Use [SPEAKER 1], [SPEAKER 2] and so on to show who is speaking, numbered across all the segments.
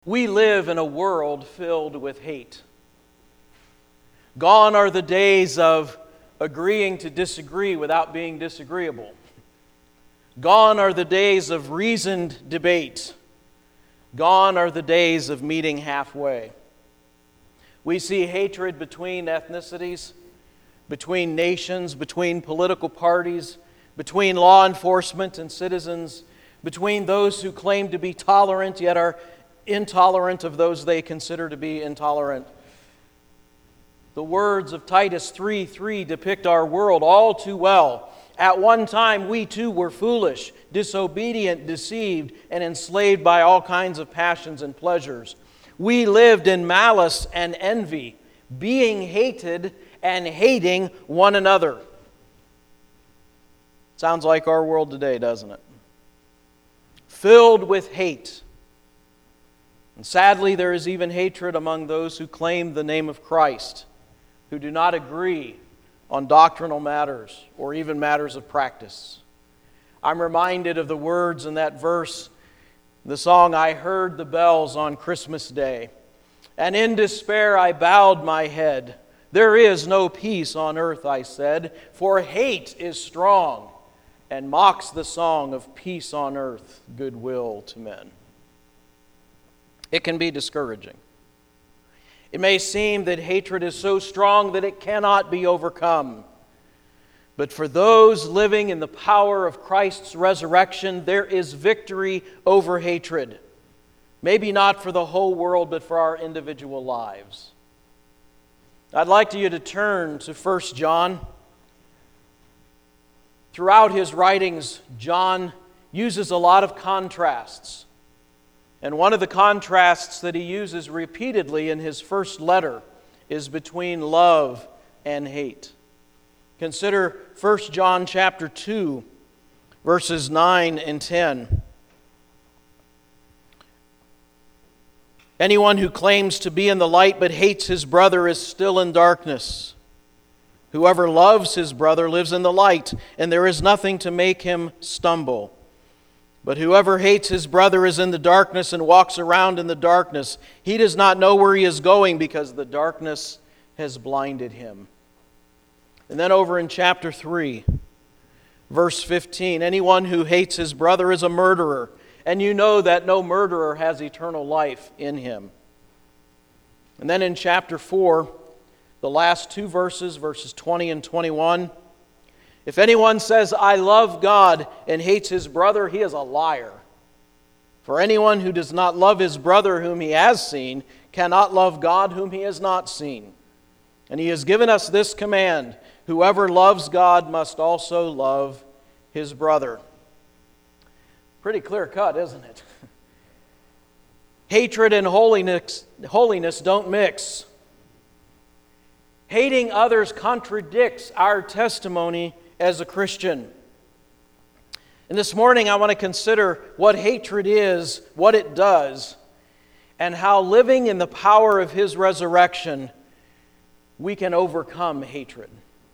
[SPEAKER 1] We live in a world filled with hate. Gone are the days of agreeing to disagree without being disagreeable. Gone are the days of reasoned debate. Gone are the days of meeting halfway. We see hatred between ethnicities, between nations, between political parties, between law enforcement and citizens, between those who claim to be tolerant yet are intolerant of those they consider to be intolerant. The words of Titus 3:3 depict our world all too well. At one time, we too were foolish, disobedient, deceived, and enslaved by all kinds of passions and pleasures. We lived in malice and envy, being hated and hating one another. Sounds like our world today, doesn't it? Filled with hate. And sadly, there is even hatred among those who claim the name of Christ, who do not agree on doctrinal matters or even matters of practice. I'm reminded of the words in that verse, the song, "I heard the bells on Christmas Day, and in despair I bowed my head. There is no peace on earth," I said, "for hate is strong, and mocks the song of peace on earth, goodwill to men." It can be discouraging. It may seem that hatred is so strong that it cannot be overcome. But for those living in the power of Christ's resurrection, there is victory over hatred. Maybe not for the whole world, but for our individual lives. I'd like you to turn to 1 John. Throughout his writings, John uses a lot of contrasts. And one of the contrasts that he uses repeatedly in his first letter is between love and hate. Consider 1 John chapter 2, verses 9 and 10. "Anyone who claims to be in the light but hates his brother is still in darkness. Whoever loves his brother lives in the light, and there is nothing to make him stumble. But whoever hates his brother is in the darkness and walks around in the darkness. He does not know where he is going because the darkness has blinded him." And then over in chapter 3, verse 15, "Anyone who hates his brother is a murderer, and you know that no murderer has eternal life in him." And then in chapter 4, the last two verses, verses 20 and 21, "If anyone says, 'I love God,' and hates his brother, he is a liar. For anyone who does not love his brother whom he has seen cannot love God whom he has not seen. And he has given us this command: whoever loves God must also love his brother." Pretty clear cut, isn't it? Hatred and holiness don't mix. Hating others contradicts our testimony as a Christian. And this morning I want to consider what hatred is, what it does, and how living in the power of His resurrection we can overcome hatred.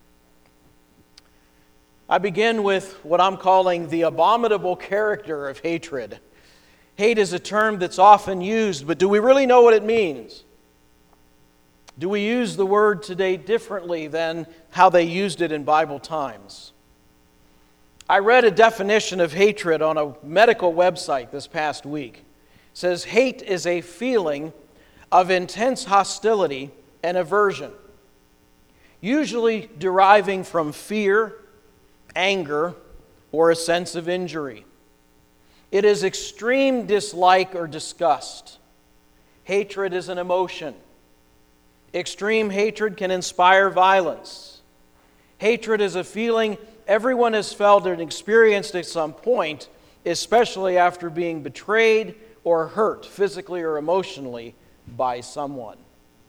[SPEAKER 1] I begin with what I'm calling the abominable character of hatred. Hate is a term that's often used, but do we really know what it means? Do we use the word today differently than how they used it in Bible times? I read a definition of hatred on a medical website this past week. It says, hate is a feeling of intense hostility and aversion, usually deriving from fear, anger, or a sense of injury. It is extreme dislike or disgust. Hatred is an emotion. Extreme hatred can inspire violence. Hatred is a feeling everyone has felt and experienced at some point, especially after being betrayed or hurt physically or emotionally by someone.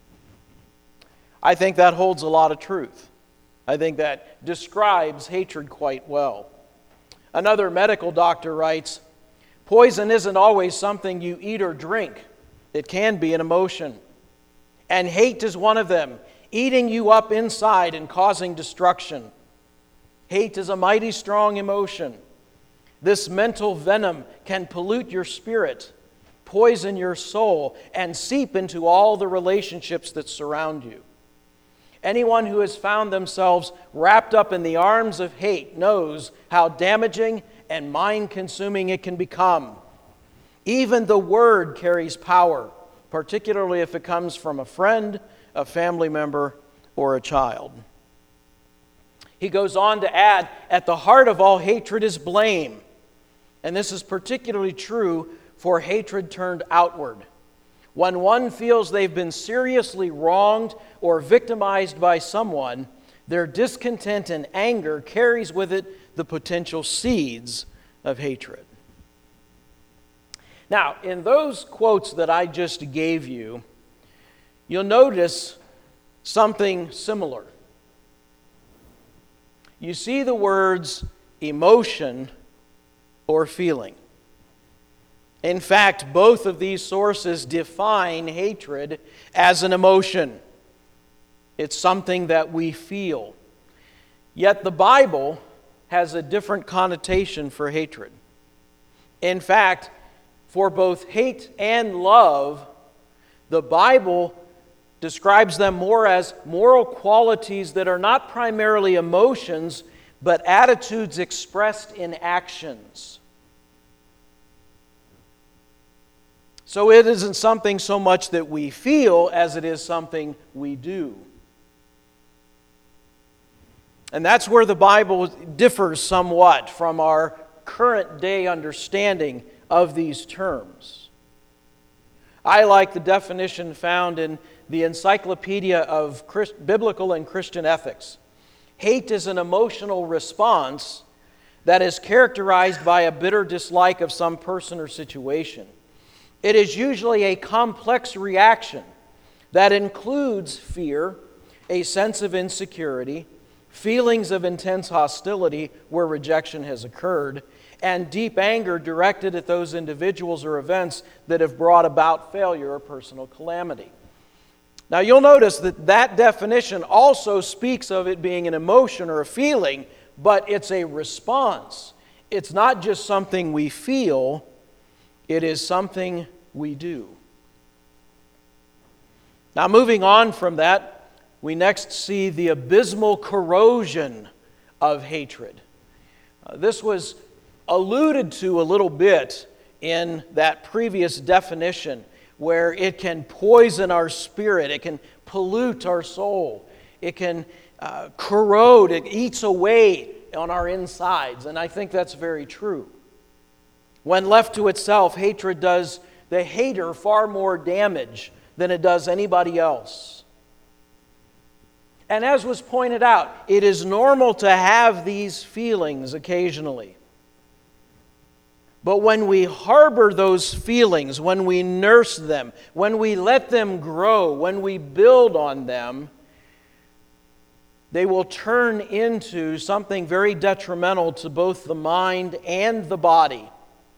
[SPEAKER 1] I think that holds a lot of truth. I think that describes hatred quite well. Another medical doctor writes, "Poison isn't always something you eat or drink. It can be an emotion. And hate is one of them, eating you up inside and causing destruction. Hate is a mighty strong emotion. This mental venom can pollute your spirit, poison your soul, and seep into all the relationships that surround you. Anyone who has found themselves wrapped up in the arms of hate knows how damaging and mind-consuming it can become. Even the word carries power, particularly if it comes from a friend, a family member, or a child. He goes on to add, at the heart of all hatred is blame. And this is particularly true for hatred turned outward. When one feels they've been seriously wronged or victimized by someone, their discontent and anger carries with it the potential seeds of hatred. Now, in those quotes that I just gave you, you'll notice something similar. You see the words emotion or feeling. In fact, both of these sources define hatred as an emotion. It's something that we feel. Yet the Bible has a different connotation for hatred. In fact, for both hate and love, the Bible describes them more as moral qualities that are not primarily emotions, but attitudes expressed in actions. So it isn't something so much that we feel as it is something we do. And that's where the Bible differs somewhat from our current day understanding of these terms. I like the definition found in the Encyclopedia of Biblical and Christian Ethics. Hate is an emotional response that is characterized by a bitter dislike of some person or situation. It is usually a complex reaction that includes fear, a sense of insecurity, feelings of intense hostility where rejection has occurred, and deep anger directed at those individuals or events that have brought about failure or personal calamity. Now you'll notice that that definition also speaks of it being an emotion or a feeling, but it's a response. It's not just something we feel, it is something we do. Now moving on from that, we next see the abysmal corrosion of hatred. This was alluded to a little bit in that previous definition, where it can poison our spirit, it can pollute our soul, it can corrode, it eats away on our insides, and I think that's very true. When left to itself, hatred does the hater far more damage than it does anybody else. And as was pointed out, it is normal to have these feelings occasionally. But when we harbor those feelings, when we nurse them, when we let them grow, when we build on them, they will turn into something very detrimental to both the mind and the body.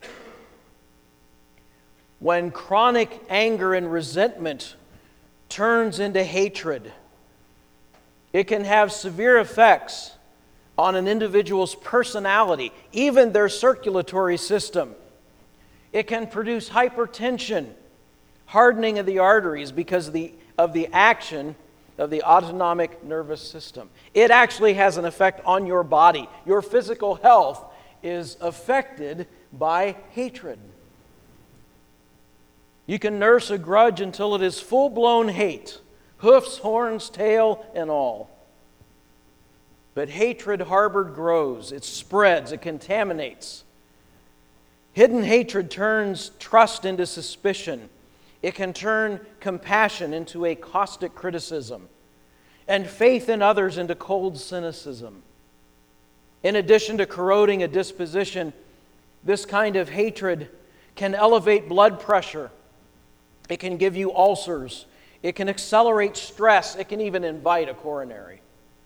[SPEAKER 1] When chronic anger and resentment turns into hatred, it can have severe effects on an individual's personality, even their circulatory system. It can produce hypertension, hardening of the arteries because of the action of the autonomic nervous system. It actually has an effect on your body. Your physical health is affected by hatred. You can nurse a grudge until it is full-blown hate, hoofs, horns, tail, and all. But hatred harbored grows, it spreads, it contaminates. Hidden hatred turns trust into suspicion. It can turn compassion into a caustic criticism, and faith in others into cold cynicism. In addition to corroding a disposition, this kind of hatred can elevate blood pressure. It can give you ulcers. It can accelerate stress. It can even invite a coronary.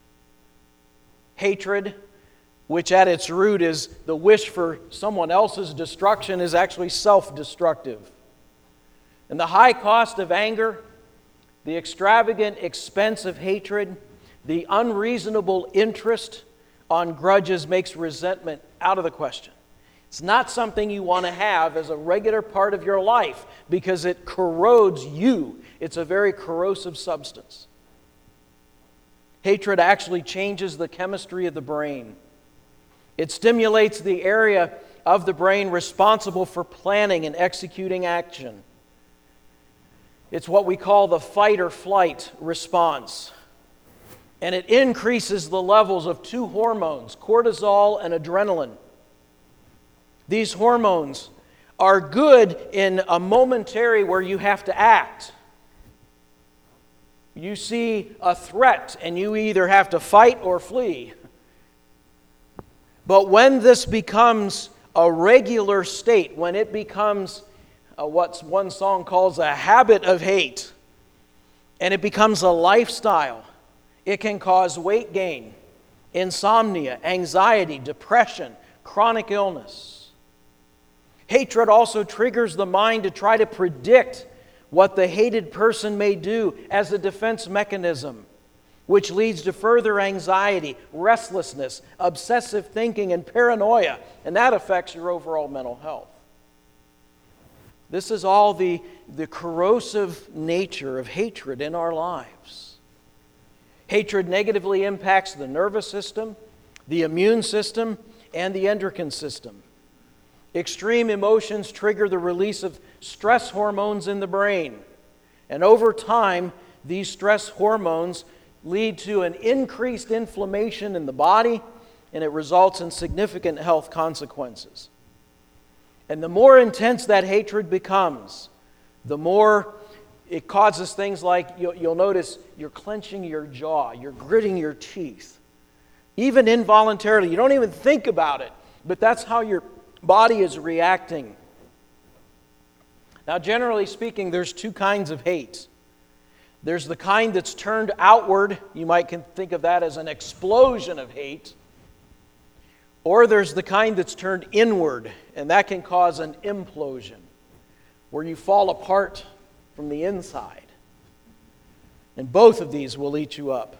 [SPEAKER 1] Hatred, which at its root is the wish for someone else's destruction, is actually self-destructive. And the high cost of anger, the extravagant expense of hatred, the unreasonable interest on grudges makes resentment out of the question. It's not something you want to have as a regular part of your life because it corrodes you. It's a very corrosive substance. Hatred actually changes the chemistry of the brain. It stimulates the area of the brain responsible for planning and executing action. It's what we call the fight or flight response. And it increases the levels of two hormones, cortisol and adrenaline. These hormones are good in a momentary where you have to act. You see a threat and you either have to fight or flee. But when this becomes a regular state, when it becomes what one song calls a habit of hate, and it becomes a lifestyle, it can cause weight gain, insomnia, anxiety, depression, chronic illness. Hatred also triggers the mind to try to predict what the hated person may do as a defense mechanism, which leads to further anxiety, restlessness, obsessive thinking, and paranoia, and that affects your overall mental health. This is all the corrosive nature of hatred in our lives. Hatred negatively impacts the nervous system, the immune system, and the endocrine system. Extreme emotions trigger the release of stress hormones in the brain. And over time, these stress hormones lead to an increased inflammation in the body, and it results in significant health consequences. And the more intense that hatred becomes, the more it causes things like, you'll notice you're clenching your jaw, you're gritting your teeth. Even involuntarily, you don't even think about it, but that's how your body is reacting. Now, generally speaking, there's two kinds of hate. There's the kind that's turned outward. You might think of that as an explosion of hate. Or there's the kind that's turned inward, and that can cause an implosion, where you fall apart from the inside. And both of these will eat you up.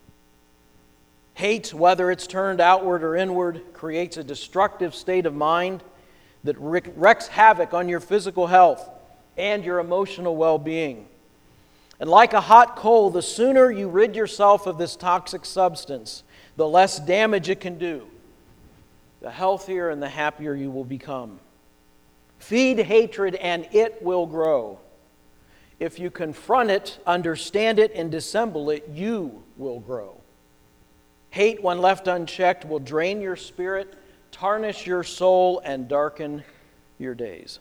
[SPEAKER 1] Hate, whether it's turned outward or inward, creates a destructive state of mind that wreaks havoc on your physical health and your emotional well-being. And like a hot coal, the sooner you rid yourself of this toxic substance, the less damage it can do, the healthier and the happier you will become. Feed hatred and it will grow. If you confront it, understand it, and dissemble it, you will grow. Hate, when left unchecked, will drain your spirit, tarnish your soul, and darken your days.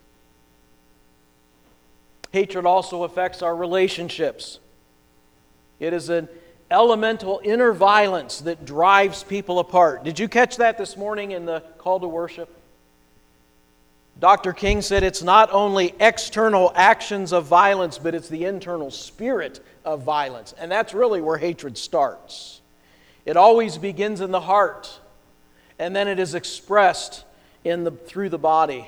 [SPEAKER 1] Hatred also affects our relationships. It is an elemental inner violence that drives people apart. Did you catch that this morning in the call to worship? Dr. King said it's not only external actions of violence, but it's the internal spirit of violence. And that's really where hatred starts. It always begins in the heart, and then it is expressed through the body.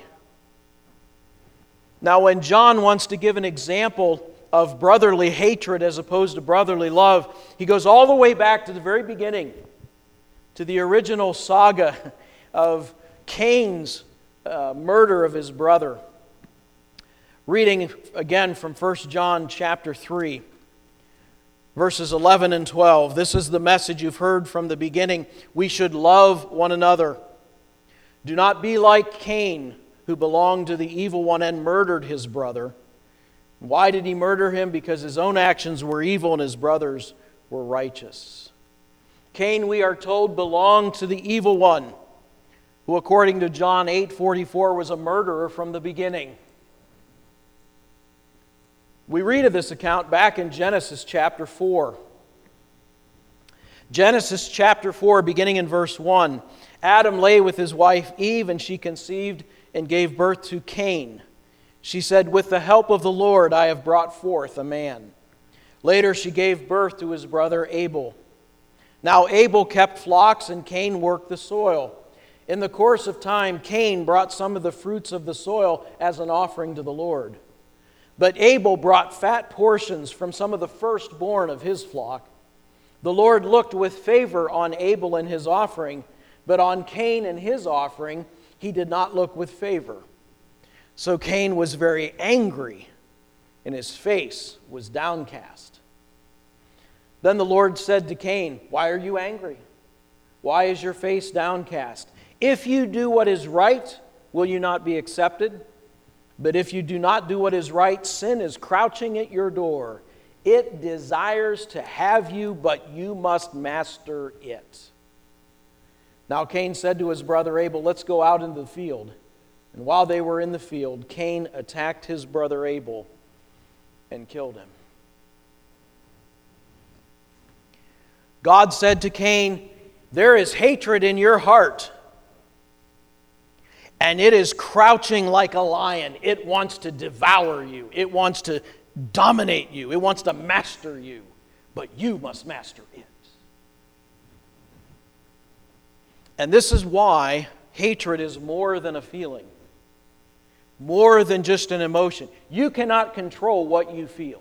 [SPEAKER 1] Now, when John wants to give an example of brotherly hatred as opposed to brotherly love, he goes all the way back to the very beginning, to the original saga of Cain's murder of his brother. Reading again from 1 John chapter 3. Verses 11 and 12, this is the message you've heard from the beginning. We should love one another. Do not be like Cain, who belonged to the evil one and murdered his brother. Why did he murder him? Because his own actions were evil and his brothers were righteous. Cain, we are told, belonged to the evil one, who according to John 8:44 was a murderer from the beginning. We read of this account back in Genesis chapter 4. Genesis chapter 4, beginning in verse 1. Adam lay with his wife Eve, and she conceived and gave birth to Cain. She said, "With the help of the Lord I have brought forth a man." Later she gave birth to his brother Abel. Now Abel kept flocks, and Cain worked the soil. In the course of time, Cain brought some of the fruits of the soil as an offering to the Lord. But Abel brought fat portions from some of the firstborn of his flock. The Lord looked with favor on Abel and his offering, but on Cain and his offering he did not look with favor. So Cain was very angry, and his face was downcast. Then the Lord said to Cain, "Why are you angry? Why is your face downcast? If you do what is right, will you not be accepted? But if you do not do what is right, sin is crouching at your door. It desires to have you, but you must master it." Now Cain said to his brother Abel, "Let's go out into the field." And while they were in the field, Cain attacked his brother Abel and killed him. God said to Cain, "There is hatred in your heart, and it is crouching like a lion. It wants to devour you. It wants to dominate you. It wants to master you. But you must master it." And this is why hatred is more than a feeling, more than just an emotion. You cannot control what you feel.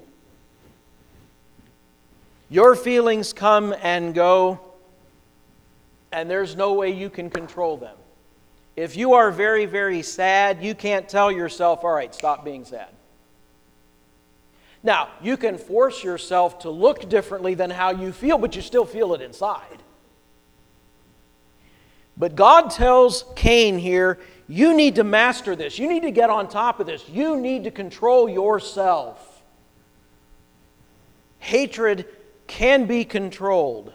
[SPEAKER 1] Your feelings come and go, and there's no way you can control them. If you are very, very sad, you can't tell yourself, "All right, stop being sad." Now, you can force yourself to look differently than how you feel, but you still feel it inside. But God tells Cain here, you need to master this. You need to get on top of this. You need to control yourself. Hatred can be controlled,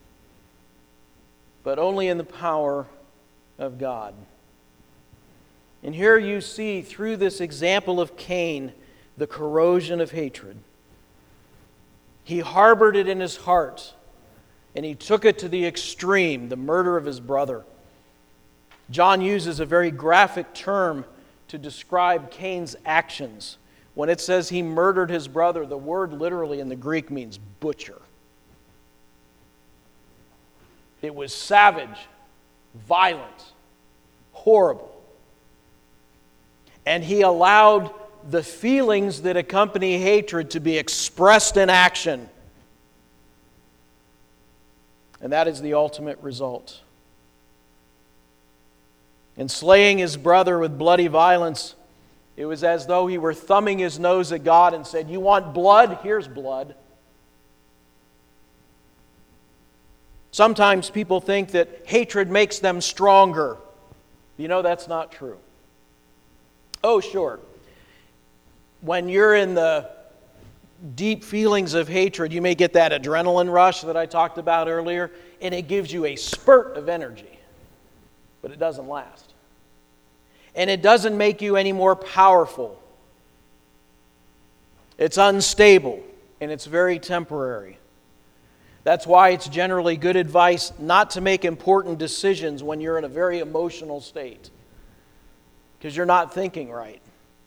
[SPEAKER 1] but only in the power of God. And here you see, through this example of Cain, the corrosion of hatred. He harbored it in his heart, and he took it to the extreme, the murder of his brother. John uses a very graphic term to describe Cain's actions. When it says he murdered his brother, the word literally in the Greek means butcher. It was savage, violent, horrible. And he allowed the feelings that accompany hatred to be expressed in action. And that is the ultimate result. In slaying his brother with bloody violence, it was as though he were thumbing his nose at God and said, "You want blood? Here's blood." Sometimes people think that hatred makes them stronger. You know, that's not true. Oh, sure. When you're in the deep feelings of hatred, you may get that adrenaline rush that I talked about earlier, and it gives you a spurt of energy. But it doesn't last. And it doesn't make you any more powerful. It's unstable, and it's very temporary. That's why it's generally good advice not to make important decisions when you're in a very emotional state, because you're not thinking right.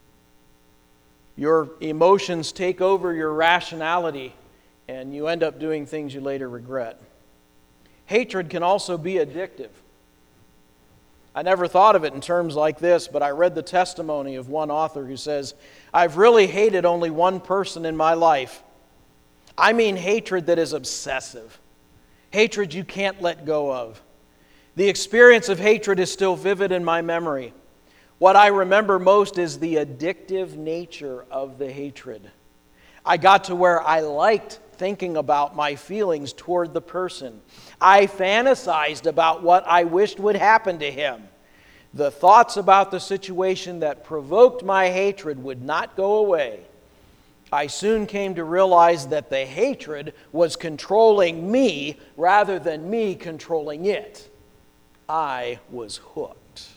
[SPEAKER 1] Your emotions take over your rationality, and you end up doing things you later regret. Hatred can also be addictive. I never thought of it in terms like this, but I read the testimony of one author who says, "I've really hated only one person in my life. I mean hatred that is obsessive. Hatred you can't let go of. The experience of hatred is still vivid in my memory. What I remember most is the addictive nature of the hatred. I got to where I liked thinking about my feelings toward the person. I fantasized about what I wished would happen to him. The thoughts about the situation that provoked my hatred would not go away. I soon came to realize that the hatred was controlling me rather than me controlling it. I was hooked."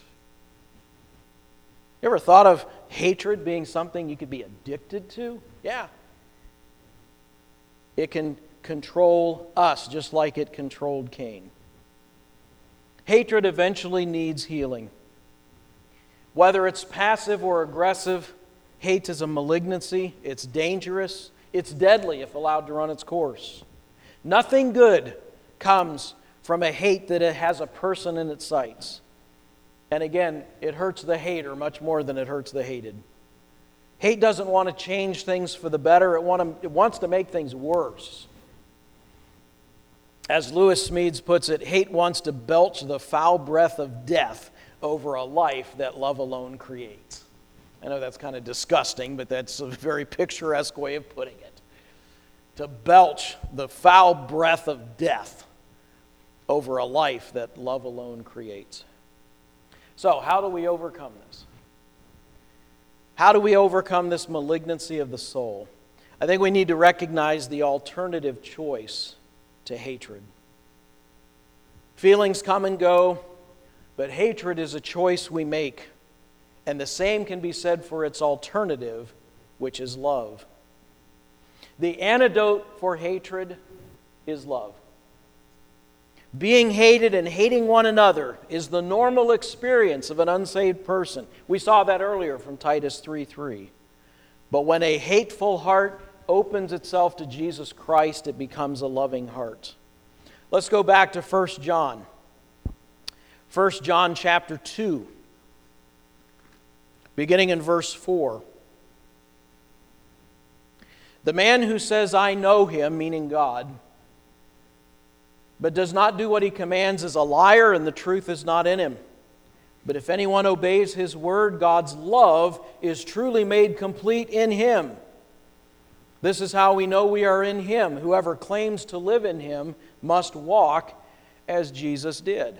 [SPEAKER 1] You ever thought of hatred being something you could be addicted to? Yeah. It can control us just like it controlled Cain. Hatred eventually needs healing. Whether it's passive or aggressive, hate is a malignancy. It's dangerous. It's deadly if allowed to run its course. Nothing good comes from a hate that it has a person in its sights. And again, it hurts the hater much more than it hurts the hated. Hate doesn't want to change things for the better. It wants to make things worse. As Lewis Smedes puts it, hate wants to belch the foul breath of death over a life that love alone creates. I know that's kind of disgusting, but that's a very picturesque way of putting it. To belch the foul breath of death over a life that love alone creates. So, how do we overcome this? How do we overcome this malignancy of the soul? I think we need to recognize the alternative choice to hatred. Feelings come and go, but hatred is a choice we make. And the same can be said for its alternative, which is love. The antidote for hatred is love. Being hated and hating one another is the normal experience of an unsaved person. We saw that earlier from Titus 3:3. But when a hateful heart opens itself to Jesus Christ, it becomes a loving heart. Let's go back to 1 John. 1 John chapter 2, beginning in verse 4. The man who says, "I know him," meaning God, but does not do what he commands is a liar, and the truth is not in him. But if anyone obeys his word, God's love is truly made complete in him. This is how we know we are in him. Whoever claims to live in him must walk as Jesus did.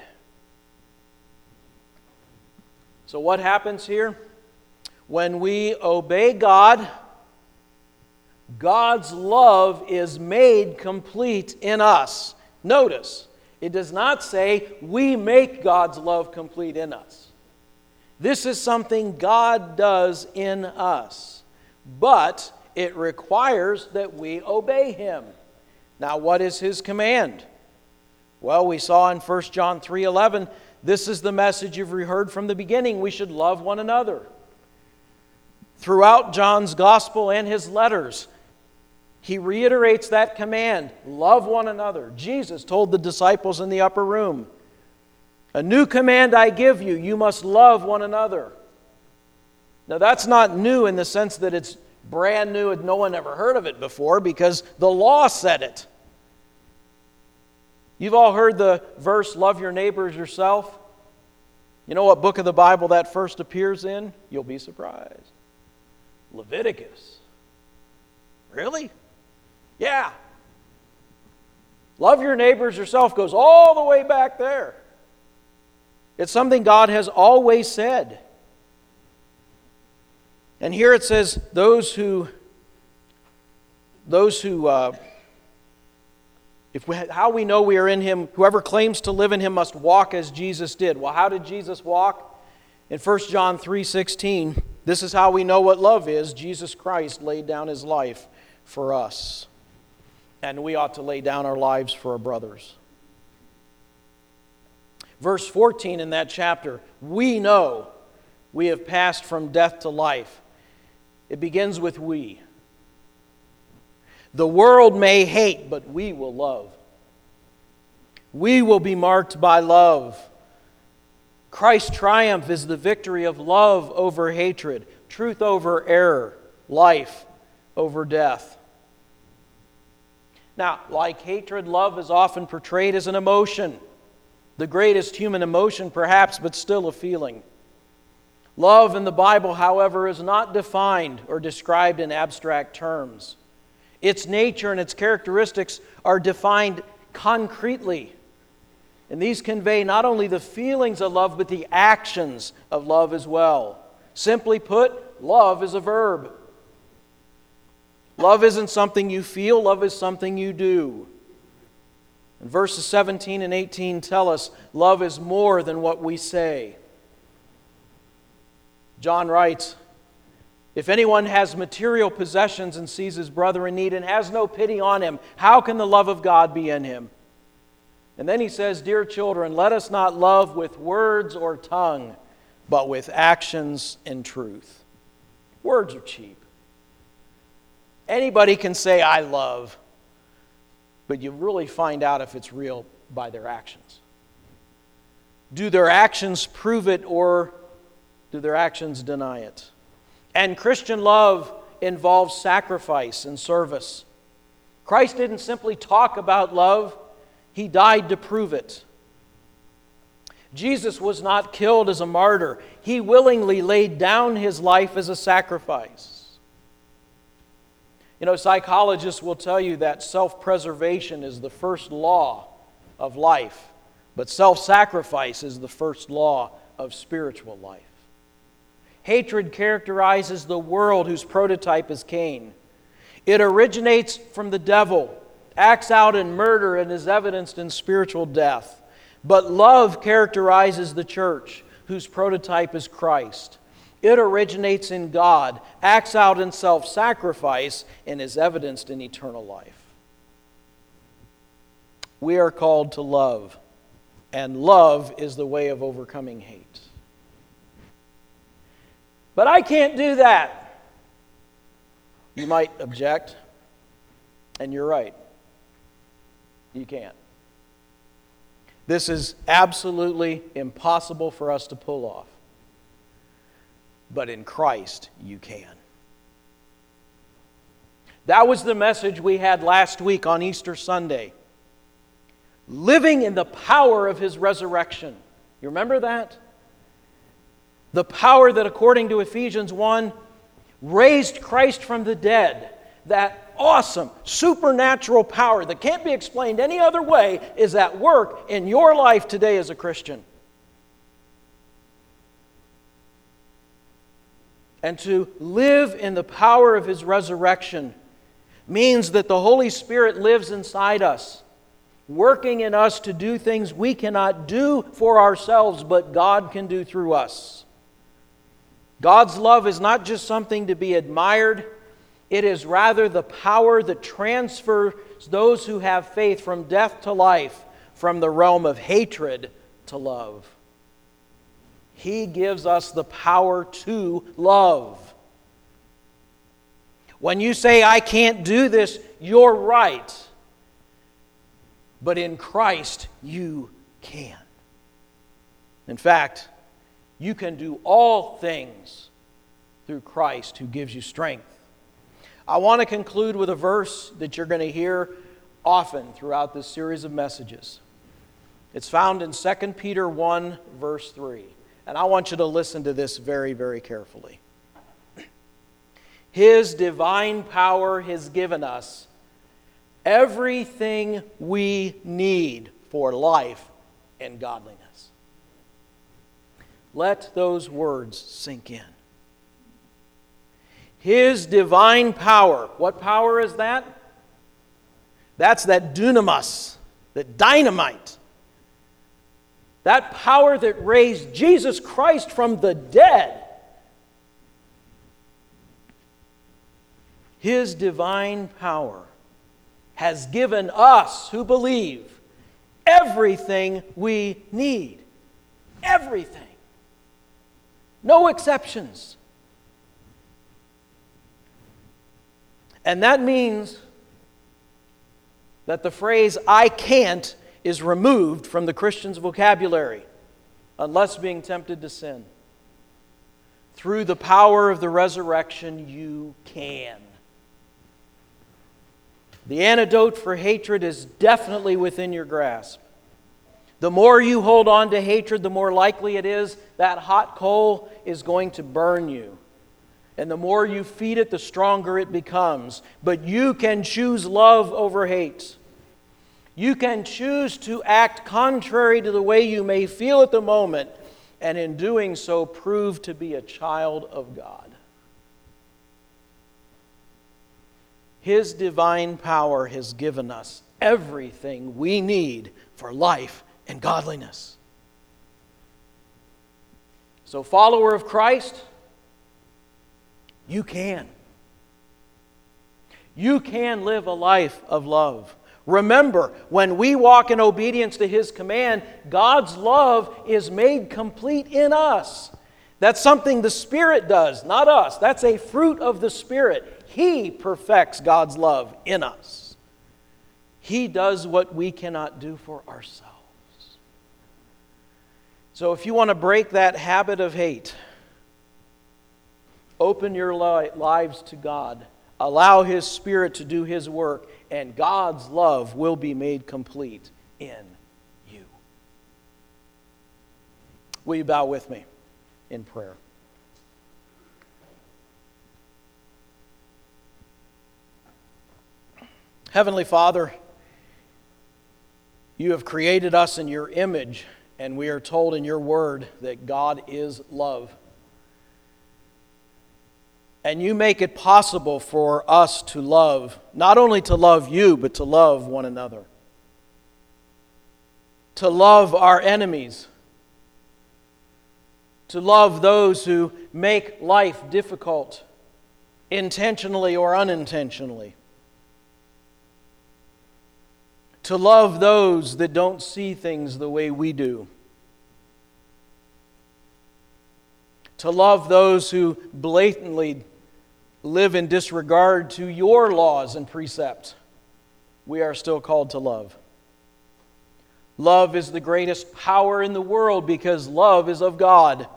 [SPEAKER 1] So what happens here? When we obey God, God's love is made complete in us. Notice, it does not say we make God's love complete in us. This is something God does in us. But it requires that we obey him. Now, what is his command? Well, we saw in 1 John 3:11, this is the message you've heard from the beginning. We should love one another. Throughout John's gospel and his letters, he reiterates that command, love one another. Jesus told the disciples in the upper room, "A new command I give you, you must love one another." Now that's not new in the sense that it's brand new and no one ever heard of it before, because the law said it. You've all heard the verse, love your neighbor as yourself. You know what book of the Bible that first appears in? You'll be surprised. Leviticus. Really? Yeah. Love your neighbor as yourself goes all the way back there. It's something God has always said. And here it says, how we know we are in him, whoever claims to live in him must walk as Jesus did. Well, how did Jesus walk? In 1 John 3:16, this is how we know what love is. Jesus Christ laid down his life for us. And we ought to lay down our lives for our brothers. Verse 14 in that chapter, we know we have passed from death to life. It begins with we. The world may hate, but we will love. We will be marked by love. Christ's triumph is the victory of love over hatred, truth over error, life over death. Now, like hatred, love is often portrayed as an emotion. The greatest human emotion, perhaps, but still a feeling. Love in the Bible, however, is not defined or described in abstract terms. Its nature and its characteristics are defined concretely. And these convey not only the feelings of love, but the actions of love as well. Simply put, love is a verb. Love isn't something you feel, love is something you do. And verses 17 and 18 tell us love is more than what we say. John writes, if anyone has material possessions and sees his brother in need and has no pity on him, how can the love of God be in him? And then he says, dear children, let us not love with words or tongue, but with actions and truth. Words are cheap. Anybody can say, I love, but you really find out if it's real by their actions. Do their actions prove it, or do their actions deny it? And Christian love involves sacrifice and service. Christ didn't simply talk about love, he died to prove it. Jesus was not killed as a martyr. He willingly laid down his life as a sacrifice. You know, psychologists will tell you that self-preservation is the first law of life, but self-sacrifice is the first law of spiritual life. Hatred characterizes the world whose prototype is Cain. It originates from the devil, acts out in murder, and is evidenced in spiritual death. But love characterizes the church, whose prototype is Christ. It originates in God, acts out in self-sacrifice, and is evidenced in eternal life. We are called to love, and love is the way of overcoming hate. But I can't do that, you might object, and you're right. You can't. This is absolutely impossible for us to pull off. But in Christ, you can. That was the message we had last week on Easter Sunday. Living in the power of His resurrection. You remember that? The power that, according to Ephesians 1, raised Christ from the dead. That awesome, supernatural power that can't be explained any other way is at work in your life today as a Christian. And to live in the power of His resurrection means that the Holy Spirit lives inside us, working in us to do things we cannot do for ourselves, but God can do through us. God's love is not just something to be admired. It is rather the power that transfers those who have faith from death to life, from the realm of hatred to love. He gives us the power to love. When you say, I can't do this, you're right. But in Christ, you can. In fact, you can do all things through Christ who gives you strength. I want to conclude with a verse that you're going to hear often throughout this series of messages. It's found in 2 Peter 1, verse 3. And I want you to listen to this very, very carefully. His divine power has given us everything we need for life and godliness. Let those words sink in. His divine power. What power is that? That's that dunamis, that dynamite. That power that raised Jesus Christ from the dead. His divine power has given us, who believe, everything we need. Everything. No exceptions. And that means that the phrase, I can't, is removed from the Christian's vocabulary, unless being tempted to sin. Through the power of the resurrection, you can. The antidote for hatred is definitely within your grasp. The more you hold on to hatred, the more likely it is that hot coal is going to burn you. And the more you feed it, the stronger it becomes. But you can choose love over hate. You can choose to act contrary to the way you may feel at the moment, and in doing so, prove to be a child of God. His divine power has given us everything we need for life and godliness. So, follower of Christ, you can. You can live a life of love. Remember, when we walk in obedience to His command, God's love is made complete in us. That's something the Spirit does, not us. That's a fruit of the Spirit. He perfects God's love in us. He does what we cannot do for ourselves. So if you want to break that habit of hate, open your lives to God. Allow His Spirit to do His work, and God's love will be made complete in you. Will you bow with me in prayer? Heavenly Father, you have created us in your image, and we are told in your word that God is love. And you make it possible for us to love, not only to love you, but to love one another. To love our enemies. To love those who make life difficult, intentionally or unintentionally. To love those that don't see things the way we do. To love those who blatantly live in disregard to your laws and precepts. We are still called to love. Love is the greatest power in the world because love is of God.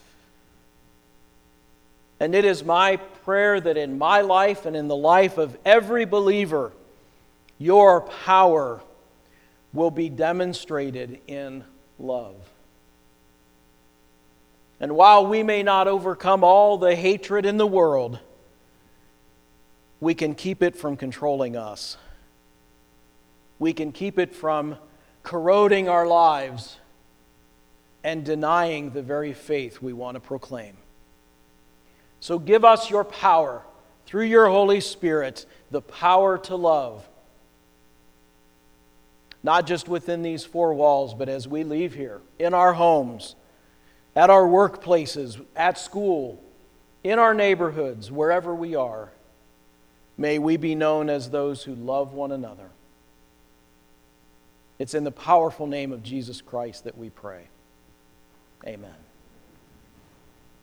[SPEAKER 1] And it is my prayer that in my life and in the life of every believer, your power will be demonstrated in love. And while we may not overcome all the hatred in the world, we can keep it from controlling us. We can keep it from corroding our lives and denying the very faith we want to proclaim. So give us your power, through your Holy Spirit, the power to love. Not just within these four walls, but as we leave here, in our homes, at our workplaces, at school, in our neighborhoods, wherever we are, may we be known as those who love one another. It's in the powerful name of Jesus Christ that we pray. Amen.